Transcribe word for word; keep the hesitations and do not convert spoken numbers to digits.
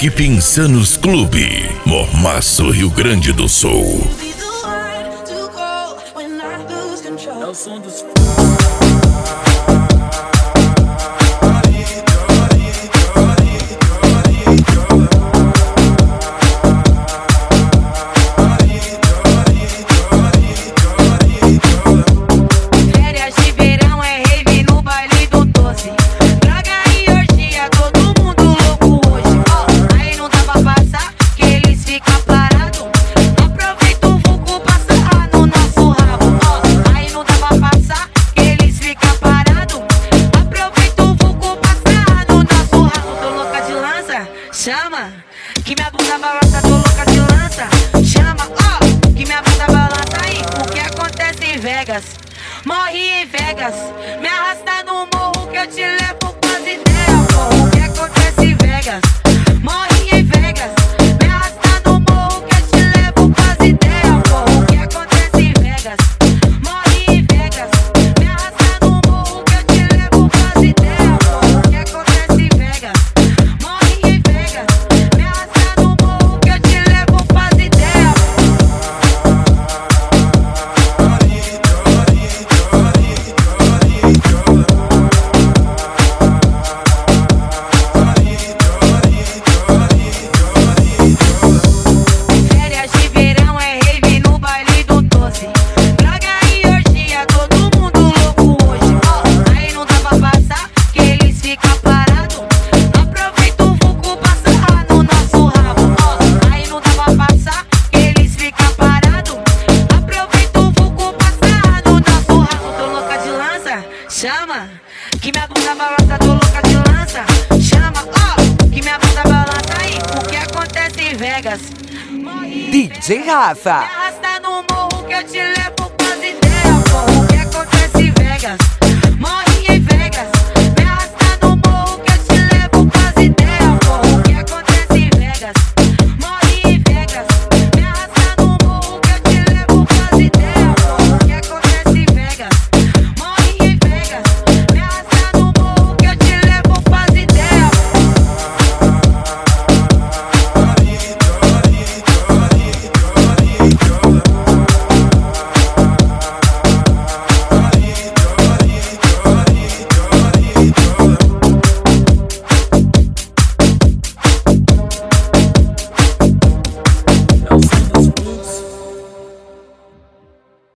Equipe Insanos Clube, Mormaço, Rio Grande do Sul. É o som dos... Chama, que minha bunda balança, tô louca de lança. Chama, ó, oh, que minha bunda balança. Aí, o que acontece em Vegas? Morri em Vegas. Me arrasta no morro que eu te levo pras ideias, pô. O que acontece em Vegas? Morri em Vegas. Me arrasta no morro que eu te levo pras ideias, pô. O que acontece em Vegas? Morri em Vegas. Me arrasta no morro que eu te levo pras ideias, pô. O que acontece em Vegas? Chama, que minha bunda balança, tô louca de lança. Chama, ó, oh, que minha bunda balança. Aí, o que acontece em Vegas? D J Rafa. Me arrasta no morro que eu te levo pras ideias, pô. O que acontece em Vegas?